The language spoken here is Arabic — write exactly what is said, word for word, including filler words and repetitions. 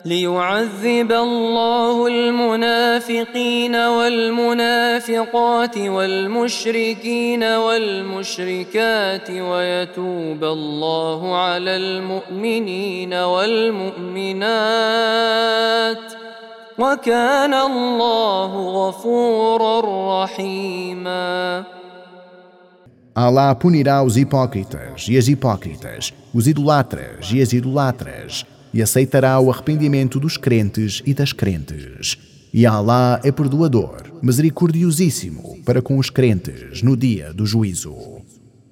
ليعذب الله المنافقين والمنافقات والمشركين والمشركات ويتوب الله على المؤمنين والمؤمنات وكان الله غفورا رحيما. Allah punirá os hipócritas e as hipócritas, os idolatras e as idolatras, e aceitará o arrependimento dos crentes e das crentes. E Allah é perdoador, misericordiosíssimo para com os crentes no dia do juízo.